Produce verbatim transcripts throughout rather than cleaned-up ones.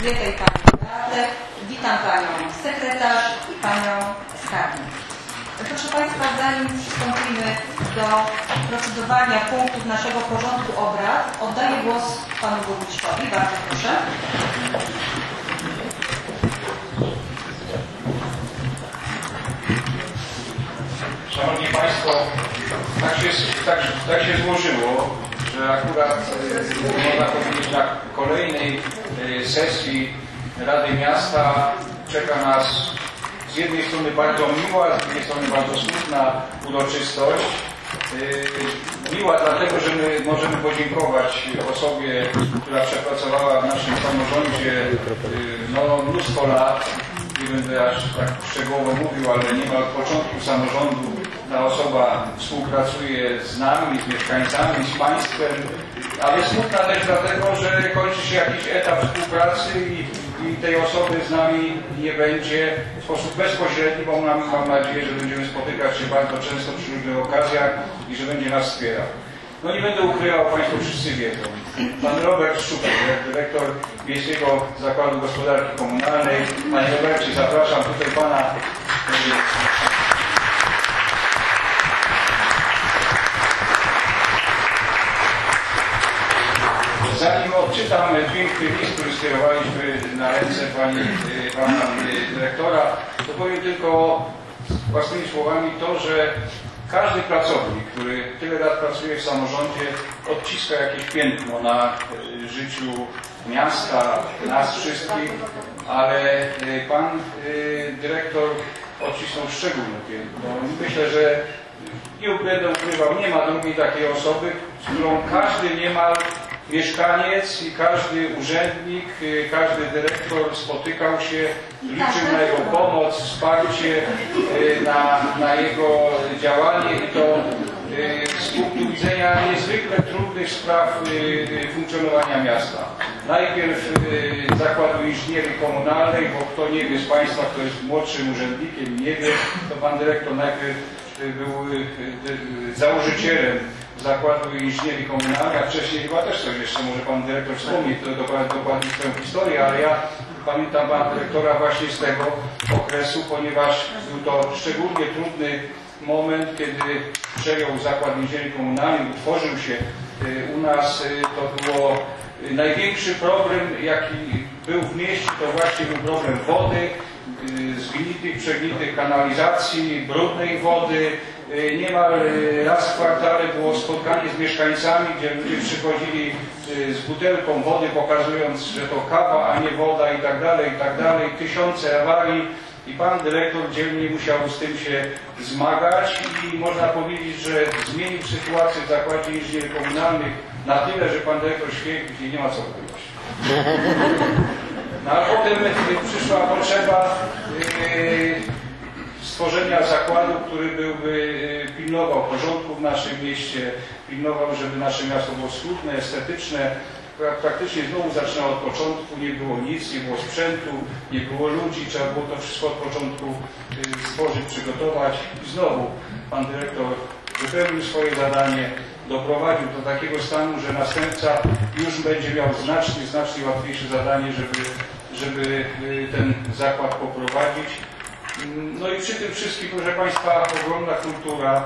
Elżbietę i panią Beatę. Witam panią sekretarz i panią skarbnik. Proszę państwa, zanim przystąpimy do procedowania punktów naszego porządku obrad, oddaję głos panu burmistrzowi. Bardzo proszę. Szanowni Państwo, tak się, tak, tak się złożyło, że akurat można powiedzieć na kolejnej sesji Rady Miasta czeka nas z jednej strony bardzo miła, z drugiej strony bardzo smutna uroczystość. Miła dlatego, że my możemy podziękować osobie, która przepracowała w naszym samorządzie no, mnóstwo lat. Nie będę aż tak szczegółowo mówił, ale niemal od początku samorządu ta osoba współpracuje z nami, z mieszkańcami, z państwem, ale smutna też dlatego, że kończy się jakiś etap współpracy i, i tej osoby z nami nie będzie w sposób bezpośredni, bo mam, mam nadzieję, że będziemy spotykać się bardzo często przy różnych okazjach i że będzie nas wspierał. No nie będę ukrywał, Państwo wszyscy wiedzą. Pan Robert Szczupider, dyrektor Miejskiego Zakładu Gospodarki Komunalnej. Panie Robercie, zapraszam tutaj Pana. Zanim odczytam piękny list, który skierowaliśmy na ręce Pani, Pana Dyrektora, to powiem tylko własnymi słowami to, że każdy pracownik, który tyle lat pracuje w samorządzie, odciska jakieś piętno na życiu miasta, nas wszystkich, ale Pan Dyrektor odcisnął szczególne piętno. Myślę, że nie będę ukrywał, nie ma drugiej takiej osoby, z którą każdy niemal mieszkaniec i każdy urzędnik, każdy dyrektor spotykał się, liczył na jego pomoc, wsparcie, na, na jego działanie i to z punktu widzenia niezwykle trudnych spraw funkcjonowania miasta. Najpierw Zakładu Inżynierii Komunalnej, bo kto nie wie z Państwa, kto jest młodszym urzędnikiem i nie wie, to Pan Dyrektor najpierw był założycielem Zakładu Inżynierii Komunalnej, a wcześniej chyba też coś jeszcze może Pan Dyrektor wspomni, to dokładnie, dokładnie swoją historię, ale ja pamiętam Pana Dyrektora właśnie z tego okresu, ponieważ był to szczególnie trudny moment, kiedy przejął Zakład Inżynierii Komunalnej, utworzył się u nas. To było największy problem, jaki był w mieście, to właśnie był problem wody, zgnitych, przegnitych kanalizacji, brudnej wody. Niemal raz w kwartale było spotkanie z mieszkańcami, gdzie ludzie przychodzili z butelką wody, pokazując, że to kawa, a nie woda i tak dalej, i tak dalej. Tysiące awarii i Pan Dyrektor dzielnie musiał z tym się zmagać i można powiedzieć, że zmienił sytuację w Zakładzie Inżynierii Komunalnych na tyle, że Pan Dyrektor świetnie, gdzie nie ma co ukrywać. No a potem przyszła potrzeba yy, stworzenia zakładu, który byłby pilnował porządku w naszym mieście, pilnował, żeby nasze miasto było schludne, estetyczne. Praktycznie znowu zaczynało od początku, nie było nic, nie było sprzętu, nie było ludzi, trzeba było to wszystko od początku stworzyć, przygotować. I znowu Pan Dyrektor wypełnił swoje zadanie, doprowadził do takiego stanu, że następca już będzie miał znacznie, znacznie łatwiejsze zadanie, żeby, żeby ten zakład poprowadzić. No i przy tym wszystkim, proszę Państwa, ogromna kultura,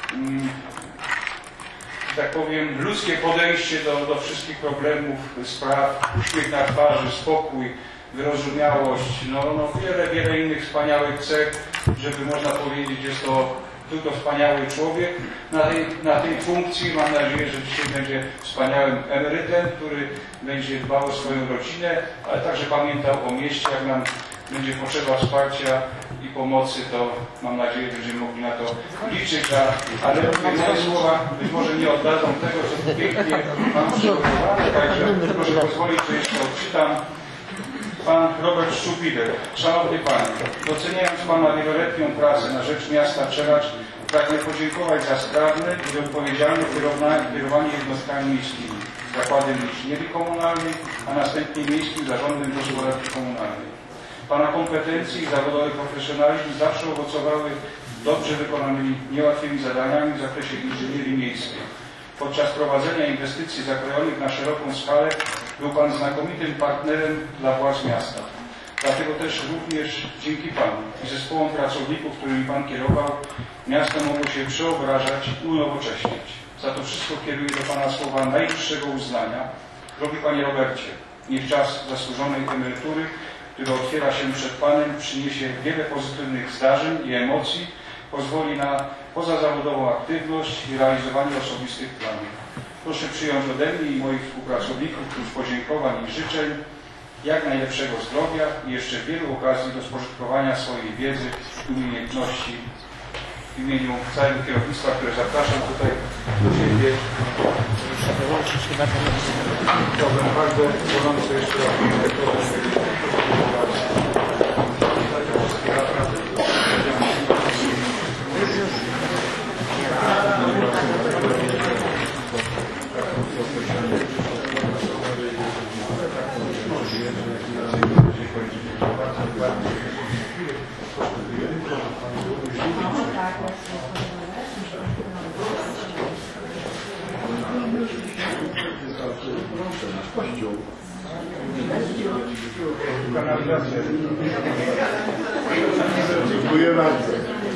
że tak powiem, ludzkie podejście do, do wszystkich problemów, spraw, uśmiech na twarzy, spokój, wyrozumiałość, no, no wiele, wiele innych wspaniałych cech, żeby można powiedzieć, jest to tylko wspaniały człowiek na tej, na tej funkcji. Mam nadzieję, że dzisiaj będzie wspaniałym emerytem, który będzie dbał o swoją rodzinę, ale także pamiętał o mieście. Jak nam będzie potrzeba wsparcia i pomocy, to mam nadzieję, że będziemy mogli na to liczyć, a, ale moje słowa być może nie oddadzą tego, co tu pięknie mam przygotowane, także proszę pozwolić, że jeszcze odczytam. Pan Robert Szczupider. Szanowny Panie, doceniając Pana wieloletnią pracę na rzecz miasta Czeladź, pragnę podziękować za sprawne i odpowiedzialne kierowanie jednostkami miejskimi, Zakładem Inżynierii Komunalnej, a następnie Miejskim Zarządem Gospodarki Komunalnej. Pana kompetencji i zawodowy profesjonalizm zawsze owocowały dobrze wykonanymi, niełatwymi zadaniami w zakresie inżynierii miejskiej. Podczas prowadzenia inwestycji zakrojonych na szeroką skalę Był Pan znakomitym partnerem dla władz miasta. Dlatego też również dzięki Panu i zespołom pracowników, którymi Pan kierował, miasto mogło się przeobrażać i unowocześniać. Za to wszystko kieruję do Pana słowa najwyższego uznania. Drogi Panie Robercie, niech czas zasłużonej emerytury, który otwiera się przed Panem, przyniesie wiele pozytywnych zdarzeń i emocji, pozwoli na pozazawodową aktywność i realizowanie osobistych planów. Proszę przyjąć ode mnie i moich współpracowników już podziękowań i życzeń, jak najlepszego zdrowia i jeszcze wielu okazji do spożytkowania swojej wiedzy i umiejętności. W imieniu całego kierownictwa, które zapraszam tutaj do siebie, chciałbym bardzo gorąco jeszcze raz Dziękuję bardzo.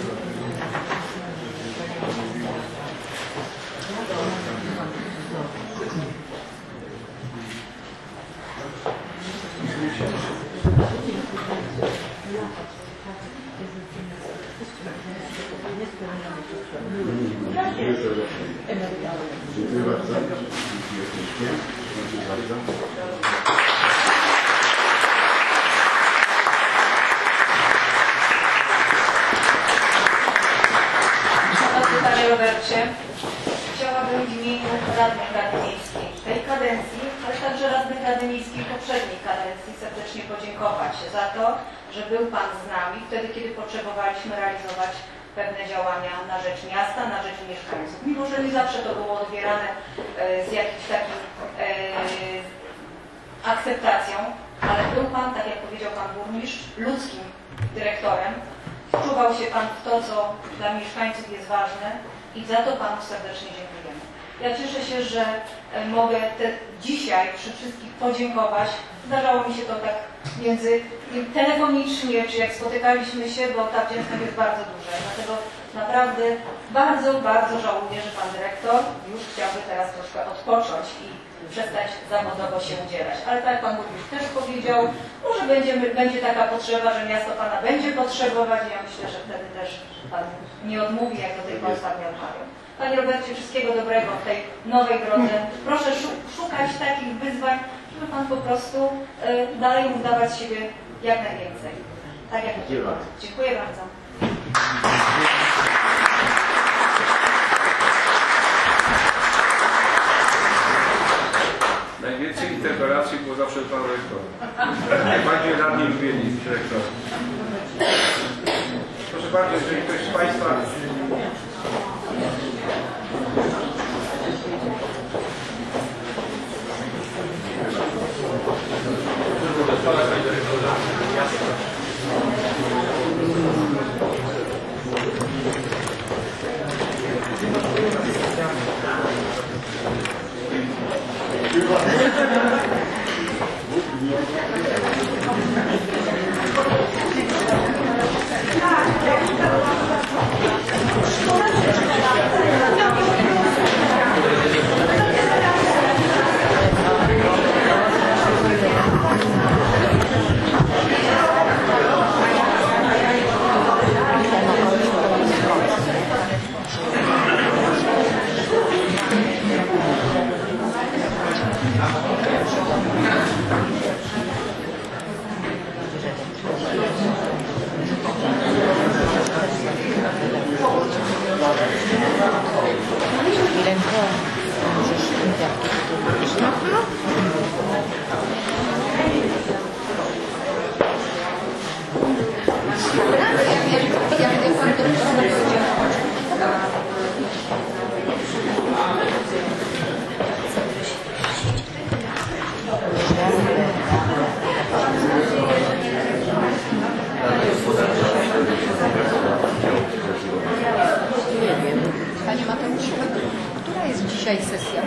Dziękuję bardzo. Dziękuję bardzo. Panie Robercie, chciałabym w imieniu radnych Rady Miejskiej tej kadencji, ale także radnych Rady Miejskiej poprzedniej kadencji serdecznie podziękować za to, że był Pan z nami wtedy, kiedy potrzebowaliśmy realizować pewne działania na rzecz miasta, na rzecz mieszkańców. Mimo że nie zawsze to było odbierane e, z jakimś takim e, akceptacją, ale był Pan, tak jak powiedział Pan burmistrz, ludzkim dyrektorem. Wczuwał się Pan w to, co dla mieszkańców jest ważne i za to Panu serdecznie dziękujemy. Ja cieszę się, że mogę te, dzisiaj przy wszystkich podziękować. Zdarzało mi się to tak między telefonicznie, czy jak spotykaliśmy się, bo ta wdzięczność jest bardzo duża. Dlatego naprawdę bardzo, bardzo żałuję, że Pan Dyrektor już chciałby teraz troszkę odpocząć i przestać zawodowo się udzielać. Ale tak jak Pan Burmistrz też powiedział, może będziemy, będzie taka potrzeba, że miasto Pana będzie potrzebować i ja myślę, że wtedy też Pan nie odmówi, jak do tej pory Pan nie odmawiał. Panie Robercie, wszystkiego dobrego w tej nowej drodze. Proszę szukać takich wyzwań, żeby Pan po prostu y, dalej mógł dawać z siebie jak najwięcej. Tak jak do tej pory. Dziękuję bardzo. Najwięcej interpelacji było zawsze Pan Rektor. Najbardziej radni lubieni dyrektor. Proszę bardzo, jeżeli ktoś z Państwa...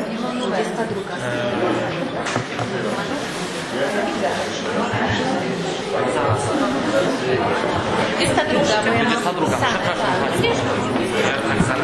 dwudziesta druga. dwudziesta druga, bo ja mam dwudziesta druga, same, przepraszam.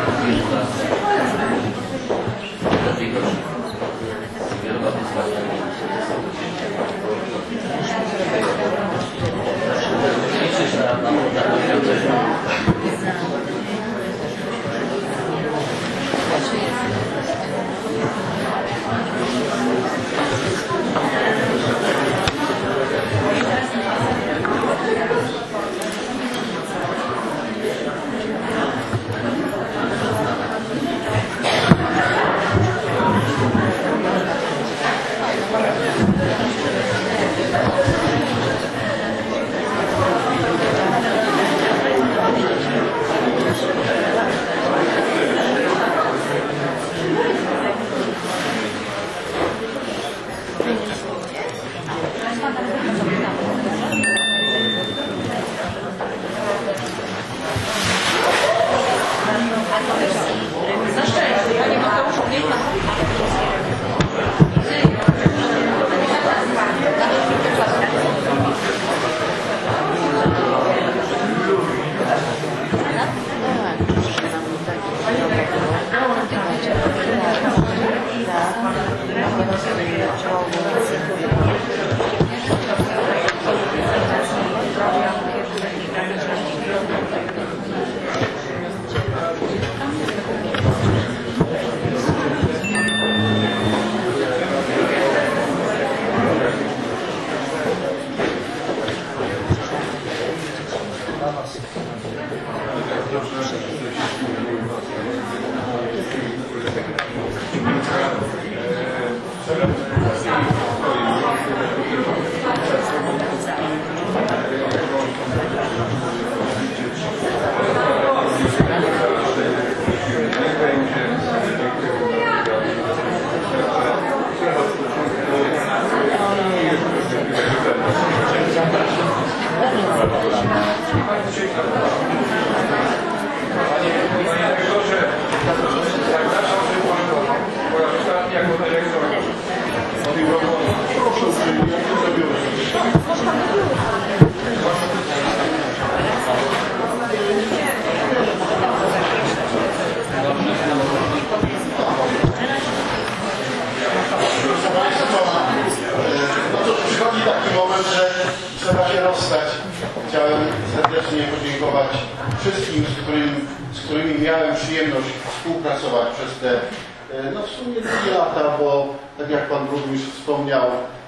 Wszystkim, z, którym, z którymi miałem przyjemność współpracować przez te no w sumie długie lata, bo tak jak Pan Burmistrz wspomniał,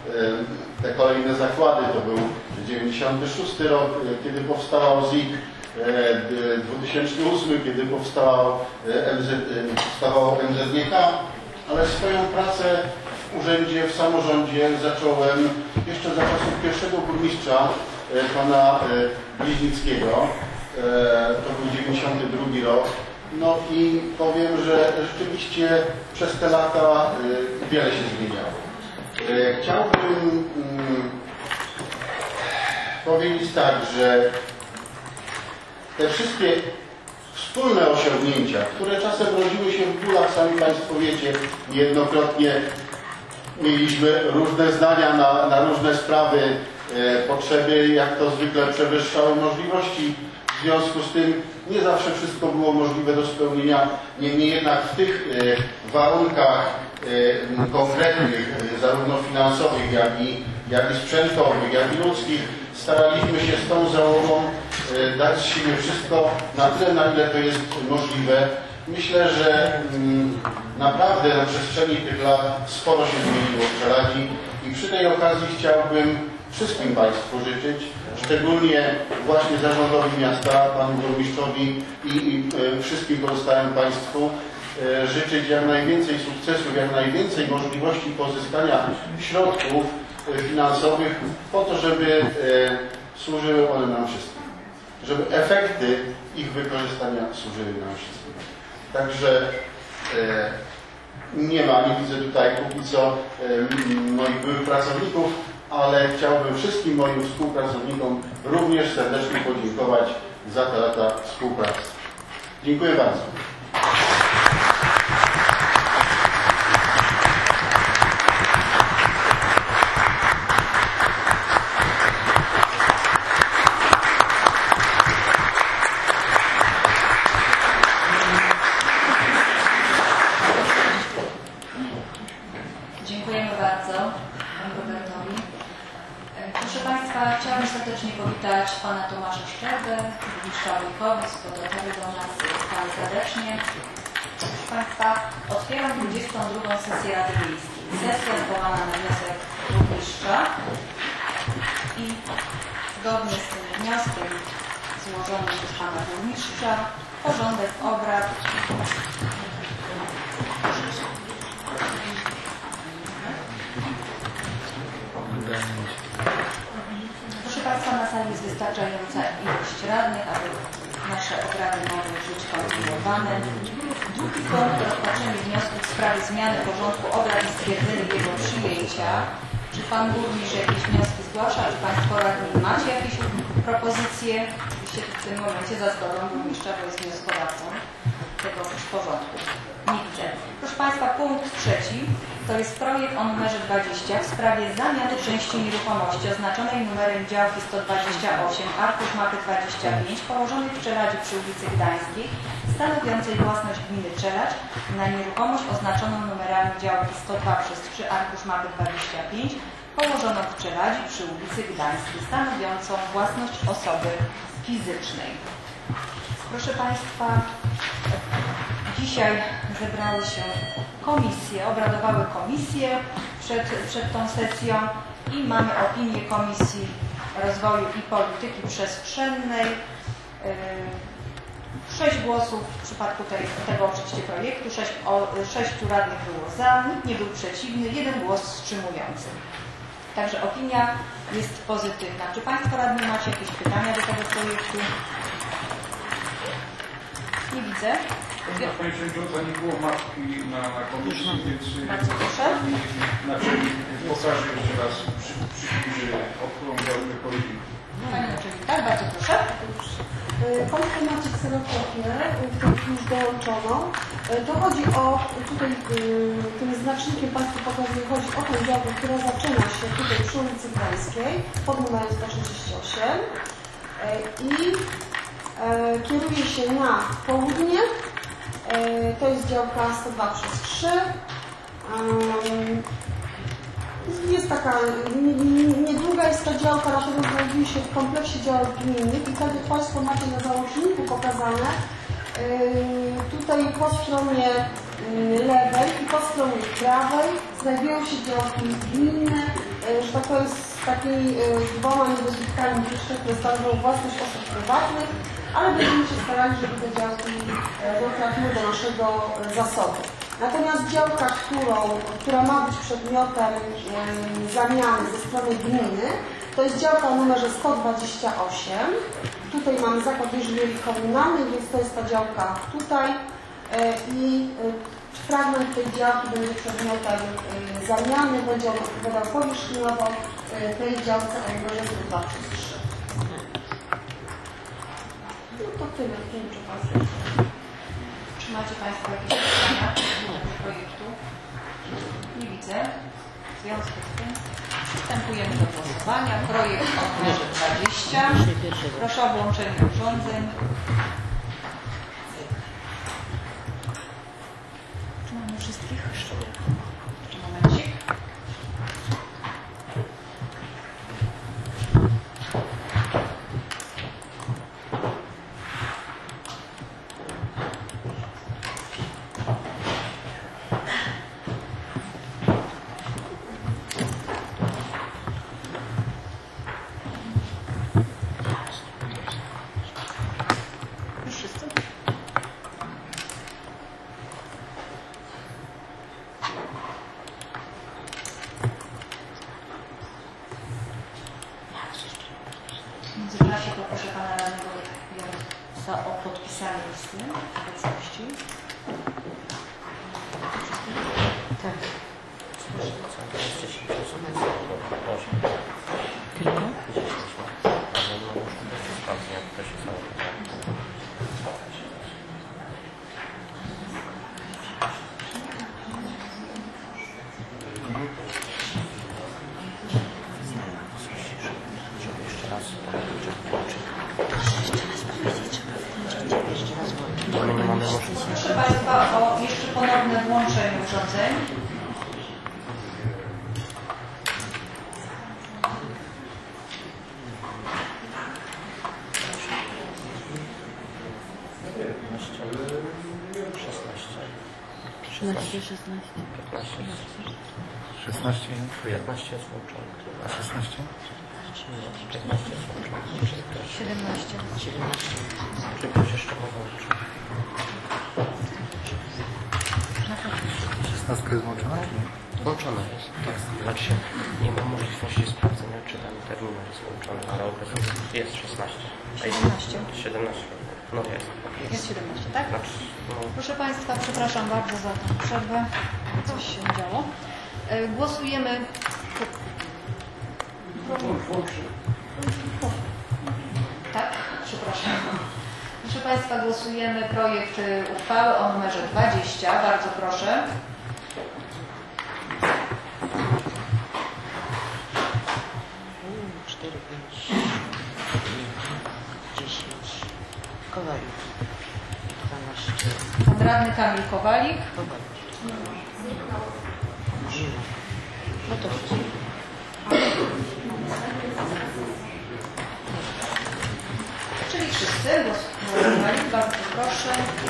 te kolejne zakłady to był dziewięćdziesiąty szósty rok, kiedy powstał Z I K, dwa tysiące ósmy, kiedy powstał M Z, powstawał M Z G K, ale swoją pracę w urzędzie, w samorządzie zacząłem jeszcze za czasów pierwszego burmistrza, Pana Bliźnickiego. To był dziewięćdziesiąty drugi rok. No i powiem, że rzeczywiście przez te lata wiele się zmieniało. Chciałbym powiedzieć tak, że te wszystkie wspólne osiągnięcia, które czasem rodziły się w bólach, sami Państwo wiecie, niejednokrotnie mieliśmy różne zdania na, na różne sprawy, potrzeby, jak to zwykle, przewyższały możliwości. W związku z tym nie zawsze wszystko było możliwe do spełnienia. Niemniej jednak w tych warunkach konkretnych, zarówno finansowych, jak i, jak i sprzętowych, jak i ludzkich, staraliśmy się z tą załogą dać z siebie wszystko na tyle, na ile to jest możliwe. Myślę, że naprawdę na przestrzeni tych lat sporo się zmieniło w Czeladzi i przy tej okazji chciałbym wszystkim Państwu życzyć, szczególnie właśnie zarządowi miasta, Panu Burmistrzowi i, i e, wszystkim pozostałym Państwu e, życzyć jak najwięcej sukcesów, jak najwięcej możliwości pozyskania środków e, finansowych po to, żeby e, służyły one nam wszystkim. Żeby efekty ich wykorzystania służyły nam wszystkim. Także e, nie ma, nie widzę tutaj póki co e, moich byłych pracowników, ale chciałbym wszystkim moim współpracownikom również serdecznie podziękować za te lata współpracy. Dziękuję bardzo. bardzo Panu Robertowi. Proszę Państwa, chciałabym serdecznie powitać Pana Tomasza Szczerbę, burmistrza Wojkowic, pogotowy do nas bardzo serdecznie. Proszę Państwa, otwieram dwudziestą drugą sesję Rady Miejskiej. Sesja zwołana na wniosek burmistrza i zgodnie z tym wnioskiem złożonym przez Pana Burmistrza porządek obrad Proszę Państwa, na sali jest wystarczająca ilość radnych, aby nasze obrady mogły być kontynuowane. Drugi punkt, rozpatrzenie wniosku w sprawie zmiany porządku obrad i stwierdzenie jego przyjęcia. Czy Pan Burmistrz jakieś wnioski zgłasza? Czy Państwo radni macie jakieś propozycje? Oczywiście w tym momencie za zgodą burmistrza, bo jest wnioskodawcą tego porządku. Nie widzę. Proszę Państwa, punkt trzeci to jest projekt o numerze dwadzieścia w sprawie zamiany części nieruchomości oznaczonej numerem działki sto dwadzieścia osiem, arkusz mapy dwadzieścia pięć, położonej w Czeladzi przy ulicy Gdańskiej, stanowiącej własność gminy Czeladź na nieruchomość oznaczoną numerami działki sto dwa przez trzy, arkusz mapy dwadzieścia pięć, położoną w Czeladzi przy ulicy Gdańskiej, stanowiącą własność osoby fizycznej. Proszę Państwa, dzisiaj zebrały się komisje, obradowały komisje przed, przed tą sesją i mamy opinię Komisji Rozwoju i Polityki Przestrzennej. Sześć głosów w przypadku tej, tego oczywiście projektu, sześć, o, sześciu radnych było za, nikt nie był przeciwny, jeden głos wstrzymujący. Także opinia jest pozytywna. Czy Państwo radni macie jakieś pytania do tego projektu? Nie widzę. Pani Przewodnicząca, nie było mapki na, na komisji, więc Bardzo proszę. znaczy pokażę jeszcze raz, przy, przybliżę, o którą działkę chodzi. Pani Naczelnik, tak, bardzo proszę. Państwo macie kserokopię, już dołączoną. To chodzi o, tutaj tym znacznikiem Państwu pokazuję, chodzi o tę działkę, która zaczyna się tutaj przy ulicy Gdańskiej pod numerem sto trzydzieści osiem i kieruje się na południe. To jest działka sto dwa przez trzy. Jest taka, niedługa jest ta działka, natomiast znajduje się w kompleksie działek gminnych i tak jak Państwo macie na załączniku pokazane, tutaj po stronie lewej i po stronie prawej znajdują się działki gminne, że tak powiem z takimi dwoma niebezpiecznikami, które stanowią własność osób prywatnych, ale będziemy się starali, żeby te działki dotrafiły do naszego zasobu. Natomiast działka, którą, która ma być przedmiotem e, zamiany ze strony gminy, to jest działka o numerze sto dwadzieścia osiem. Tutaj mamy zakład inżynierii komunalnej, więc to jest ta działka tutaj e, i e, fragment tej działki będzie przedmiotem e, zamiany, będzie on odpowiadał powierzchniowo e, tej działce o numerze sto dwa przez trzy. No to tyle, nie wiem, czy Państwo. Czy macie Państwo jakieś pytania do projektu? Nie widzę. W związku z tym przystępujemy do głosowania. Projekt o numerze dwadzieścia. Proszę o włączenie urządzeń. Czy mamy wszystkich? Jeszcze momencik. W międzyczasie poproszę Pana Radnego Jarosa o podpisanie listy obecności. Tak. Proszę Państwa o jeszcze ponowne włączenie urządzeń. szesnaście. szesnaście. piętnaście jest włączone. A szesnaście? piętnaście jest włączone. siedemnaście. siedemnaście. Czy ktoś jeszcze ma włączyć? szesnastka jest włączona, czy nie? Włączone jest. Tak. Znaczy nie ma możliwości sprawdzenia, czy ten terminal jest włączony, ale obecnie jest szesnaście. siedemnaście. siedemnaście. No jest. Jest siedemnaście, tak? Znaczy, no, Proszę Państwa, przepraszam bardzo za tę przerwę. Coś się działo. E, Głosujemy. Tak? Przepraszam. Proszę Państwa, głosujemy projekt y, uchwały o numerze dwadzieścia. Bardzo proszę. cztery, pięć, dziesięć. Kowalik. dwanaście. Pan radny Kamil Kowalik. Kowalik. No to wszystko. Czyli wszyscy głosowali. Bardzo proszę.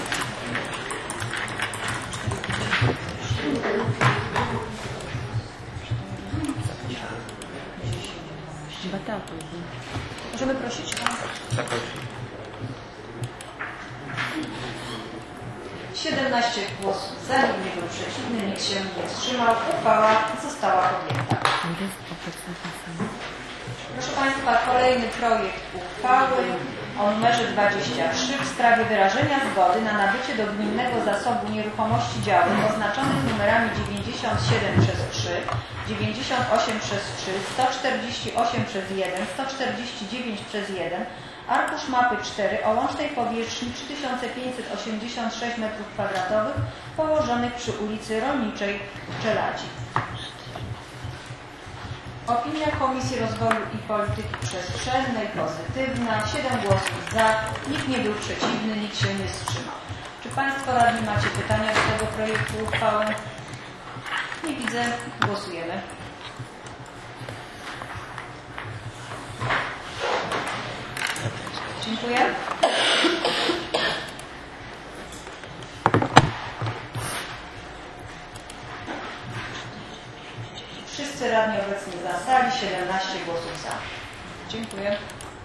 Batakuj. Możemy prosić? zakończyć. siedemnaście głosów za, nikt nie był przeciwny, nikt się nie wstrzymał. Uchwała została podjęta. Proszę Państwa, kolejny projekt uchwały o numerze dwadzieścia trzy w sprawie wyrażenia zgody na nabycie do gminnego zasobu nieruchomości działek oznaczonych numerami dziewięćdziesiąt siedem przez trzy, dziewięćdziesiąt osiem przez trzy, sto czterdzieści osiem przez jeden, sto czterdzieści dziewięć przez jeden, arkusz mapy cztery o łącznej powierzchni trzy tysiące pięćset osiemdziesiąt sześć metrów kwadratowych położonych przy ulicy Rolniczej w Czeladzi. Opinia Komisji Rozwoju i Polityki Przestrzennej pozytywna. siedem głosów za, nikt nie był przeciwny, nikt się nie wstrzymał. Czy Państwo radni macie pytania do tego projektu uchwały? Nie widzę. Głosujemy. Dziękuję. Wszyscy radni obecni za sali, siedemnaście głosów za. Dziękuję.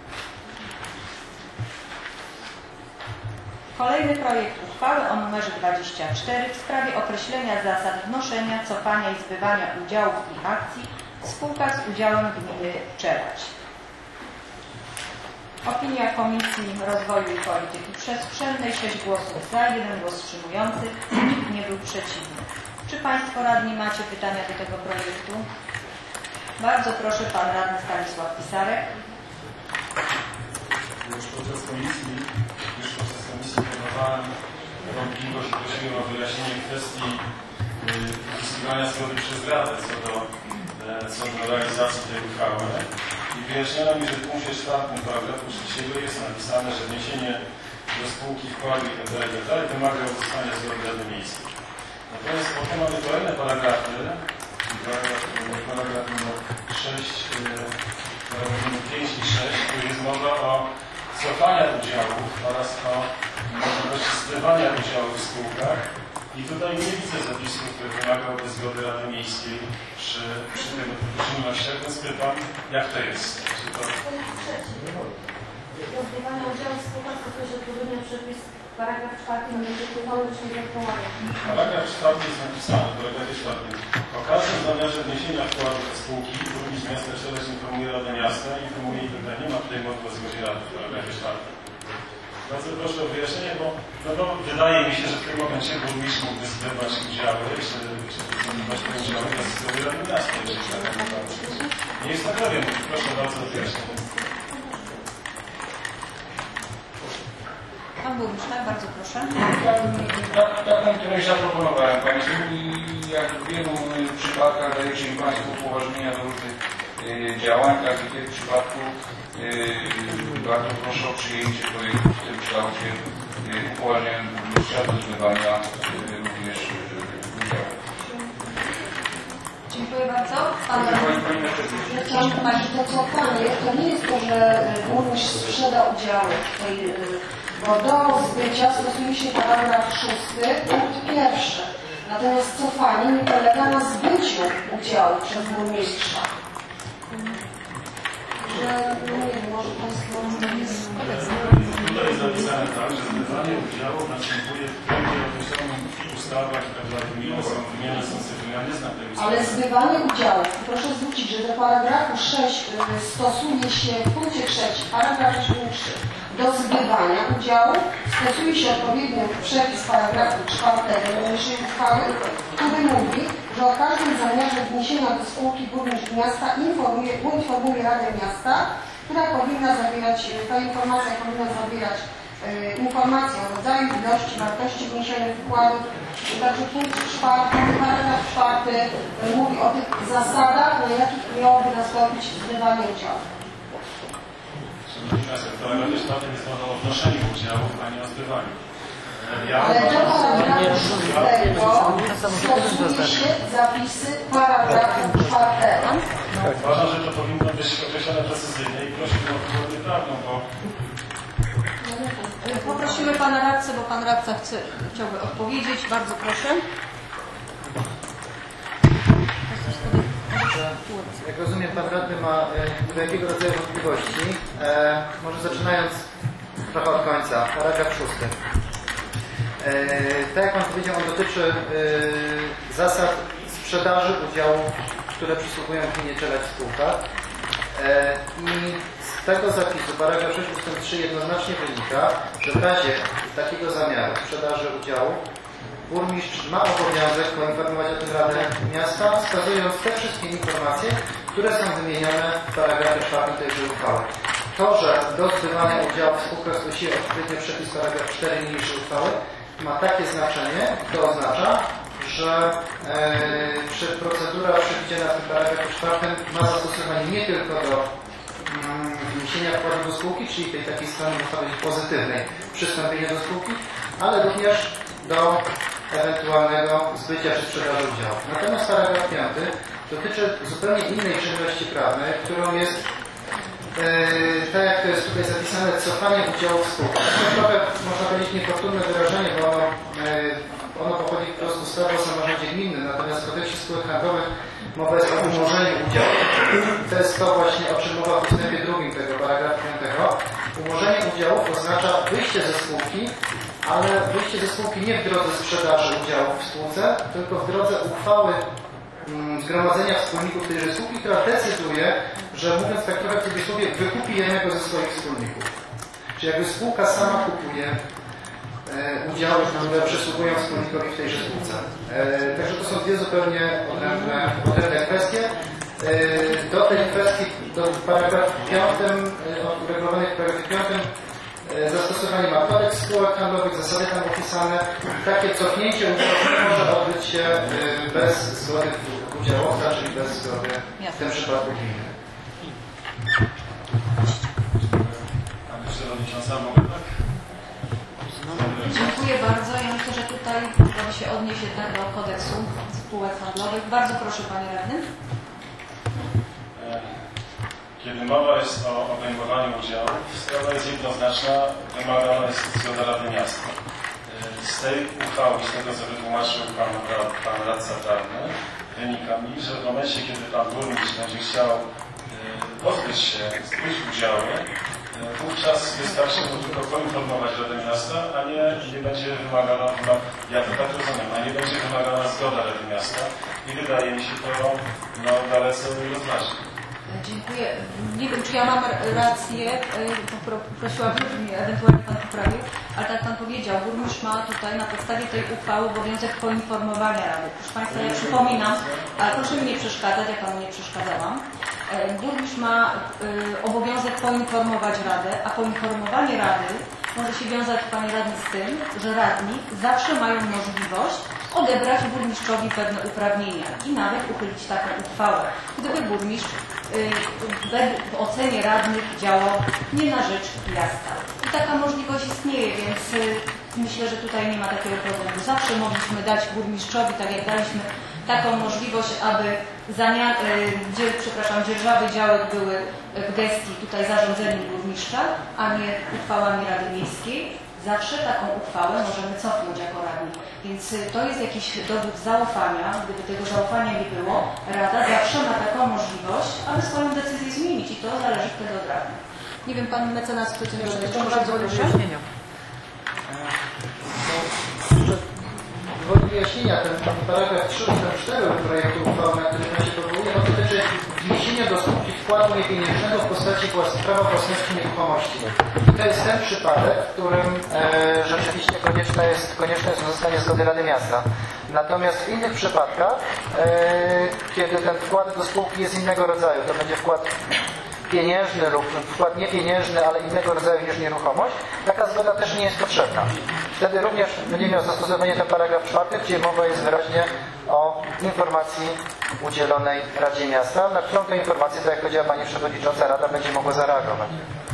Kolejny projekt uchwały o numerze dwadzieścia cztery w sprawie określenia zasad wnoszenia, cofania i zbywania udziałów i akcji w spółkach z udziałem gminy Czeladź. Opinia Komisji Rozwoju i Polityki Przestrzennej, sześć głosów za, jeden głos wstrzymujący, nikt nie był przeciwny. Czy Państwo radni macie pytania do tego projektu? Bardzo proszę, Pan Radny Stanisław Pisarek. Już podczas komisji, już podczas komisji podawałem wątpliwość i prosiłem o wyjaśnienie kwestii uzyskiwania zgody przez Radę co do, co do realizacji tej uchwały. I wyjaśniono mi, że w punkcie czwartym paragrafu trzeciego jest napisane, że wniesienie do spółki wkładu itd. itd. wymaga uzyskania zgody Rady Miejskiej. Natomiast potem mamy kolejne paragrafy, paragraf, paragraf numer sześć, paragraf numer pięć i sześć, tu jest mowa o cofaniu udziałów oraz o możliwości zbywania udziałów w spółkach. I tutaj nie widzę zapisów, które wymagałyby zgody Rady Miejskiej przy, przy tego typu czynnościach, więc pytam, jak to jest? Czy to... Do zbywania udziału w spółkach stosuje odpowiednio przepis paragraf czwarty nie wypływały czy nie wypływały. Paragraf czwarty jest napisany, w paragrafie czwartym. O każdym zamiarze wniesienia wkładu w spółki burmistrz miasta Czeladź informuje Radę Miasta i informuje i tutaj nie ma tutaj mowy o zgodzie Rady w paragrafie czwartym. Bardzo proszę o wyjaśnienie, bo, no bo wydaje mi się, że w tym momencie burmistrz mógłby zbywać udziały, czy, czy zbywać te udziały bez zgody Rady Miasta, jeżeli tak naprawdę. Nie jest tak powiem, proszę bardzo o wyjaśnienie. Pan Burmistrz, tak? Bardzo proszę. Taką, którą zaproponowałem Państwu i jak w wielu przypadkach dajecie mi Państwo upoważnienia do różnych y, działań, tak i w tym przypadku y, bardzo proszę o przyjęcie projektu w tym kształcie y, upoważnienia burmistrza do zbywania y, również y, udziału. Dziękuję bardzo. Pan Ja chciałam powiedzieć, to cofanie to nie jest to, że burmistrz sprzeda udziały w tej, bo do zbycia stosuje się paragraf szósty, punkt pierwszy. Natomiast cofanie nie polega na zbyciu udziału przez burmistrza. Że, no nie wiem, może Państwo... Tutaj jest zapisane tak, że zbywanie udziału następuje w trybie określonym w ustawach i tak dalej. Inne są wymienione, są cyfry, ja nie znam tej ustawy. Ale zbywanie udziału, proszę zwrócić, że do paragrafu sześć stosuje się w punkcie trzecim, paragraf trzy. Do zbywania udziału stosuje się odpowiednio przepis paragrafu czwartego niniejszej uchwały, który mówi, że o każdym zamiarze wniesienia do spółki burmistrz miasta informuje, informuje Radę Miasta, która powinna zawierać, ta informacja powinna zawierać e, informację o rodzaju, ilości, wartości wniesionych wkładów. Także punkt czwarty, paragraf czwarty e, mówi o tych zasadach, na jakich miałoby nastąpić zbywanie udziału. W paragrafie czwartym jest mowa o wnoszeniu udziału, a nie o zbywaniu. Ja Ale do paragrafu szóstego stosuje się zapisy paragrafu czwartego. Uważam, że to powinno być określone precyzyjnie i prosiłbym o zgodę prawną, bo Poprosimy Pana radcę, bo Pan radca chce, chciałby odpowiedzieć. Bardzo proszę. Jak rozumiem, Pan Radny ma e, do jakiego rodzaju wątpliwości. E, może zaczynając trochę od końca. Paragraf szósty. E, tak jak Pan powiedział, on dotyczy e, zasad sprzedaży udziałów, które przysługują gminie Czelec w spółkach. E, I z tego zapisu, paragraf sześć ustęp trzy jednoznacznie wynika, że w razie takiego zamiaru sprzedaży udziału burmistrz ma obowiązek poinformować o tym Radę Miasta, wskazując te wszystkie informacje, które są wymienione w paragrafie czwartym tejże uchwały. To, że do zbywania udziału w spółkach stosuje odpowiednio przepis paragraf cztery niniejszej uchwały, ma takie znaczenie, to oznacza, że e, procedura przewidziana w tym paragrafie czwartym ma zastosowanie nie tylko do mm, wniesienia wkładu do spółki, czyli tej takiej strony pozytywnej przystąpienia do spółki, ale również do ewentualnego zbycia czy sprzedaży udziału. Natomiast paragraf piąty dotyczy zupełnie innej czynności prawnej, którą jest, yy, tak jak to jest tutaj zapisane, cofanie udziału w spółkach. To trochę, można powiedzieć, niefortunne wyrażenie, bo ono, yy, ono pochodzi wprost z ustawy o samorządzie gminnym, natomiast w kodeksie spółek handlowych mowa jest o umorzeniu udziału. To jest to właśnie, o czym mowa w ustępie drugim tego paragrafu piątego. Umorzenie udziałów oznacza wyjście ze spółki, ale wyjście ze spółki nie w drodze sprzedaży udziałów w spółce, tylko w drodze uchwały mm, zgromadzenia wspólników tejże spółki, która decyduje, że mówiąc tak trochę w cudzysłowie, wykupi jednego ze swoich wspólników. Czyli jakby spółka sama kupuje e, udziały, które przysługują wspólnikowi w tejże spółce. E, także to są dwie zupełnie odrębne, odrębne kwestie. E, do tej kwestii, do paragrafu piątym, e, uregulowanej w paragrafie piątym, zastosowanie ma kodeks spółek handlowych, zasady tam opisane. Takie cofnięcie udziałów może odbyć się bez zgody udziałowca, czyli bez zgody w tym przypadku gminy. Pani Przewodnicząca, mogę tak? Dziękuję bardzo. Ja myślę, że tutaj trzeba się odnieść jednak do kodeksu spółek handlowych. Bardzo proszę Panie Radny. Kiedy mowa jest o obejmowaniu udziałów, sprawa jest jednoznaczna, wymagana jest zgoda Rady Miasta. Z tej uchwały, z tego co wytłumaczył Pan, pan radca prawny, wynika mi, że w momencie, kiedy Pan burmistrz będzie chciał pozbyć się zbyć udziału, wówczas wystarczy mu tylko poinformować Radę Miasta, a nie, nie będzie wymagana, ja to tak rozumiem, a nie będzie wymagana zgoda Rady Miasta i wydaje mi się to no, dalece jednoznaczne. Dziękuję. Nie wiem, czy ja mam rację, prosiłabym, żeby mnie ewentualnie Pan poprawił, ale tak Pan powiedział, burmistrz ma tutaj na podstawie tej uchwały obowiązek poinformowania Rady. Proszę Państwa, ja przypominam, ale proszę mi nie przeszkadzać, ja Panu nie przeszkadzałam. Burmistrz ma obowiązek poinformować Radę, a poinformowanie Rady może się wiązać, Panie Radny, z tym, że radni zawsze mają możliwość odebrać burmistrzowi pewne uprawnienia i nawet uchylić taką uchwałę, gdyby burmistrz w ocenie radnych działał nie na rzecz miasta. I taka możliwość istnieje, więc myślę, że tutaj nie ma takiego problemu. Zawsze mogliśmy dać burmistrzowi, tak jak daliśmy taką możliwość, aby zamian, dzie, przepraszam, dzierżawy działek były w gestii tutaj zarządzeni burmistrza, a nie uchwałami Rady Miejskiej. zawsze taką uchwałę możemy cofnąć jako radni. Więc to jest jakiś dowód zaufania. Gdyby tego zaufania nie było, Rada zawsze ma taką możliwość, aby swoją decyzję zmienić i to zależy wtedy od Rady. Nie wiem, pan mecenas chce coś dodać? Może wyjaśnienia? Gwoli wyjaśnienia, ten paragraf trzy ustęp cztery projektu uchwały, na który pan się powołuje, dotyczy wniesienia do spółki wkładu niepieniężnego w postaci prawa własności nieruchomości. I to jest ten przypadek, w którym e, rzeczywiście konieczne jest, konieczne jest uzyskanie zgody Rady Miasta. Natomiast w innych przypadkach, e, kiedy ten wkład do spółki jest innego rodzaju, to będzie wkład pieniężny lub wkład niepieniężny, ale innego rodzaju niż nieruchomość, taka zgoda też nie jest potrzebna. Wtedy również będzie miał zastosowanie ten paragraf czwarty, gdzie mowa jest wyraźnie o informacji udzielonej Radzie Miasta, na którą tę informację, tak jak powiedziała Pani Przewodnicząca, Rada będzie mogła zareagować.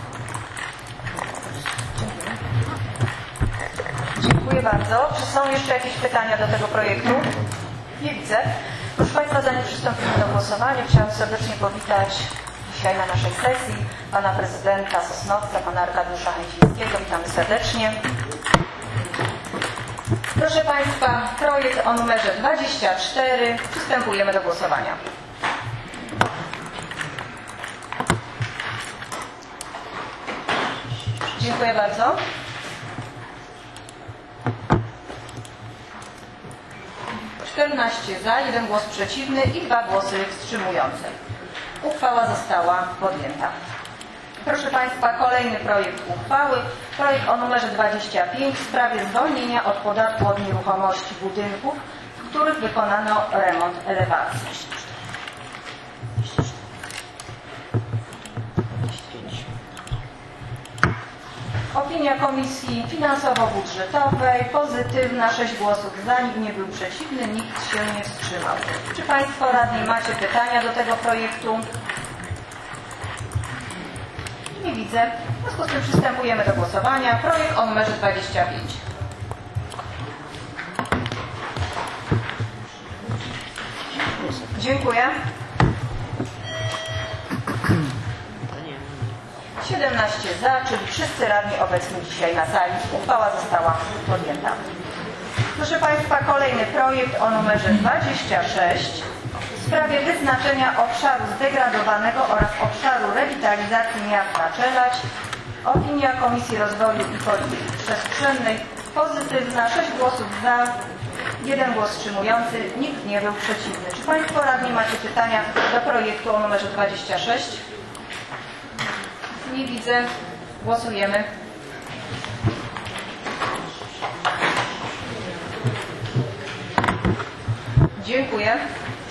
Dziękuję bardzo. Czy są jeszcze jakieś pytania do tego projektu? Nie widzę. Proszę Państwa, zanim przystąpimy do głosowania, chciałam serdecznie powitać dzisiaj na naszej sesji pana prezydenta Sosnowca, pana Arkadiusza Chęcińskiego. Witamy serdecznie. Proszę Państwa, projekt o numerze dwadzieścia cztery. Przystępujemy do głosowania. Dziękuję bardzo. czternaście za, jeden głos przeciwny i dwa głosy wstrzymujące. Uchwała została podjęta. Proszę Państwa, kolejny projekt uchwały. Projekt o numerze dwadzieścia pięć w sprawie zwolnienia od podatku od nieruchomości budynków, w których wykonano remont elewacji. Opinia Komisji Finansowo-Budżetowej pozytywna, sześć głosów za, nikt nie był przeciwny, nikt się nie wstrzymał. Czy Państwo radni macie pytania do tego projektu? Nie widzę. W związku z tym przystępujemy do głosowania. Projekt o numerze dwadzieścia pięć. Dziękuję. siedemnaście za, czyli wszyscy radni obecni dzisiaj na sali. Uchwała została podjęta. Proszę Państwa, kolejny projekt o numerze dwadzieścia sześć w sprawie wyznaczenia obszaru zdegradowanego oraz obszaru rewitalizacji miasta Czelać. Opinia Komisji Rozwoju i Polityki Przestrzennej pozytywna, sześć głosów za, jeden głos wstrzymujący, nikt nie był przeciwny. Czy Państwo radni macie pytania do projektu o numerze dwadzieścia sześć? Nie widzę. Głosujemy. Dziękuję.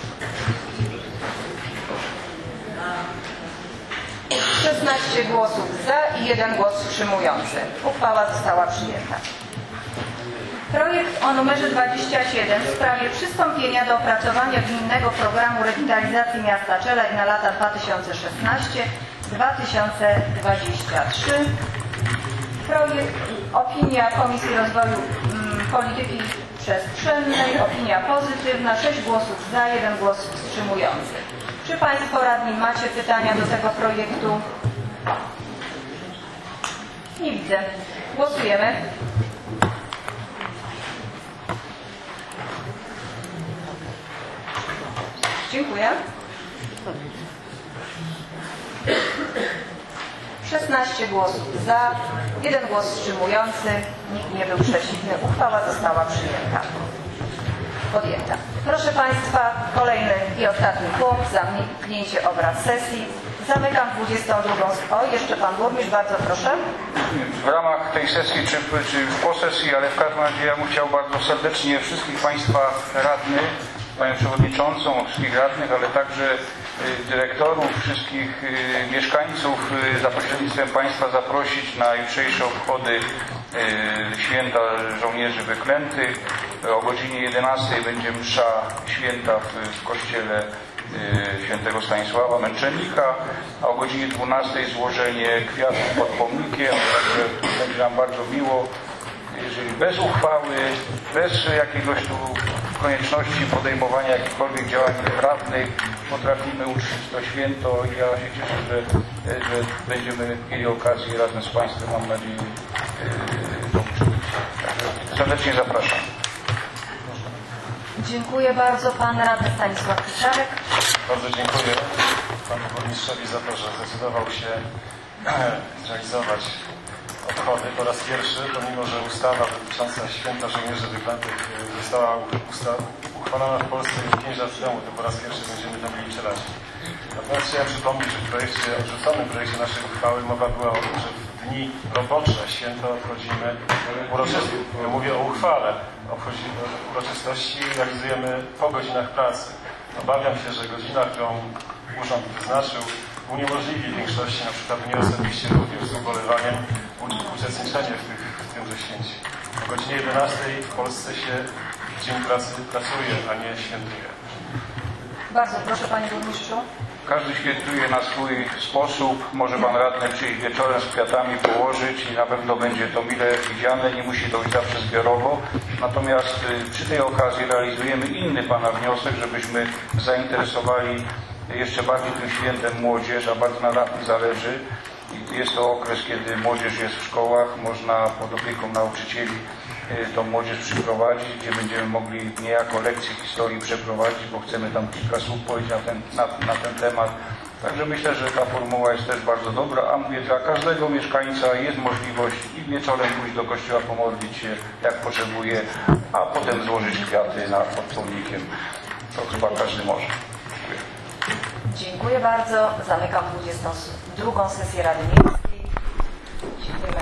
szesnaście głosów za i jeden głos wstrzymujący. Uchwała została przyjęta. Projekt o numerze dwadzieścia siedem w sprawie przystąpienia do opracowania gminnego programu rewitalizacji miasta Czelać na lata dwa tysiące szesnaście do dwa tysiące dwudziestego trzeciego. Projekt, opinia Komisji Rozwoju mm, Polityki Przestrzennej, opinia pozytywna, sześć głosów za, jeden głos wstrzymujący. Czy Państwo radni macie pytania do tego projektu? Nie widzę. Głosujemy. Dziękuję. szesnaście głosów za, jeden głos wstrzymujący, nikt nie był przeciwny. Uchwała została przyjęta. Podjęta. Proszę Państwa, kolejny i ostatni punkt, zamknięcie obrad sesji. Zamykam dwudziestą drugą. O, jeszcze Pan Burmistrz, bardzo proszę. W ramach tej sesji, czy, czy już po sesji, ale w każdym razie ja bym chciał bardzo serdecznie wszystkich Państwa radnych, Panią Przewodniczącą, wszystkich radnych, ale także dyrektorów, wszystkich mieszkańców za pośrednictwem Państwa zaprosić na jutrzejsze obchody Święta Żołnierzy Wyklętych. O godzinie jedenastej będzie msza święta w kościele świętego Stanisława Męczennika, a o godzinie dwunastej złożenie kwiatów pod pomnikiem. Także będzie nam bardzo miło, jeżeli bez uchwały, bez jakiegoś tu konieczności podejmowania jakichkolwiek działań prawnych potrafimy uczcić to święto i ja się cieszę, że, że będziemy mieli okazję razem z Państwem, mam nadzieję, tą Serdecznie zapraszam. Dziękuję bardzo. Pan radny Stanisław Piszarek. Bardzo dziękuję panu burmistrzowi za to, że zdecydował się zrealizować obchody po raz pierwszy, pomimo że ustawa dotycząca Święta Żołnierzy Wyklętych została usta- uchwalona w Polsce już pięć lat temu, to po raz pierwszy będziemy to mieli liczyć. Natomiast chciałem przypomnieć, że w projekcie, odrzuconym projekcie naszej uchwały mowa była o tym, że w dni robocze święto obchodzimy uroczystości. Ja mówię o uchwale. Obchodzimy uroczystości i realizujemy po godzinach pracy. Obawiam się, że godzina, którą urząd wyznaczył, uniemożliwi większości, na przykład mnie osobiście również z ubolewaniem, uczestniczenie w, tych, w tymże święcie. O godzinie jedenastej w Polsce się dzień pracy pracuje, a nie świętuje. Bardzo proszę, panie burmistrzu. Każdy świętuje na swój sposób. Może pan radny przyjść wieczorem z kwiatami położyć i na pewno będzie to mile widziane. Nie musi dojść zawsze zbiorowo. Natomiast przy tej okazji realizujemy inny pana wniosek, żebyśmy zainteresowali jeszcze bardziej tym świętem młodzież, a bardzo na tym zależy. Jest to okres, kiedy młodzież jest w szkołach, można pod opieką nauczycieli tą młodzież przyprowadzić, gdzie będziemy mogli niejako lekcje historii przeprowadzić, bo chcemy tam kilka słów powiedzieć na ten, na, na ten temat. Także myślę, że ta formuła jest też bardzo dobra, a mówię, dla każdego mieszkańca jest możliwość i wieczorem pójść do kościoła, pomodlić się jak potrzebuje, a potem złożyć kwiaty na, pod pomnikiem. To chyba każdy może. Dziękuję. Dziękuję bardzo. Zamykam dwudziestą drugą sesję Rady Miejskiej. Dziękuję.